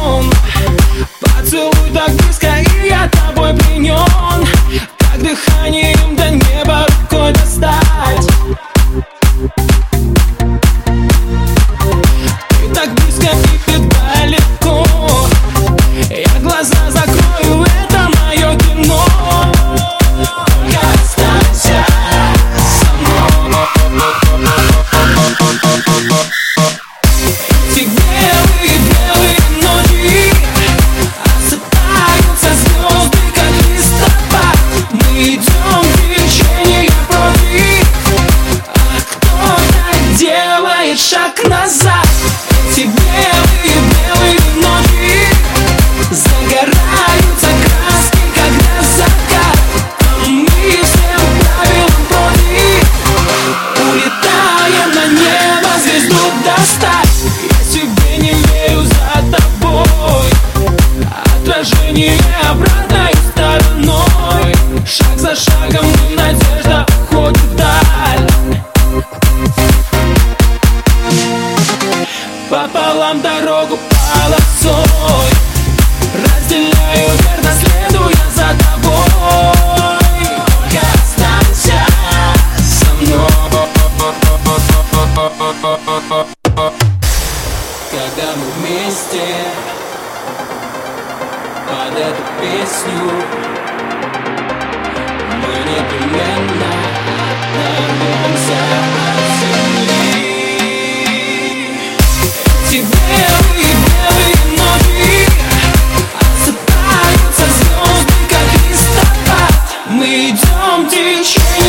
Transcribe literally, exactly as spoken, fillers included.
сон. Поцелуй так близко, и я тобой пленен, как дыханием до неба рукой достать. Ты так близко, и ты далеко. Я глаза закрою, это мое кино. Только останься со мной. Эти белые-белые ночи осыпаются звезды, как листопад. Мы идем в течение против, а кто-то делает шаг назад. Эти белые-белые ночи загораются краски, когда закат, а мы всем правилам против, улетаем на небо звезду достать. Я себе не верю за тобой, отражение обратной стороной. Шаг за шагом и надежда уходит вдаль. Пополам дорогу полосой разделяю, верно следуя за тобой. Только останься со мной. Когда мы вместе под эту песню, мы непременно оторвемся от земли. Эти белые-белые ночи осыпаются звезды, как листопад. Мы идем в течение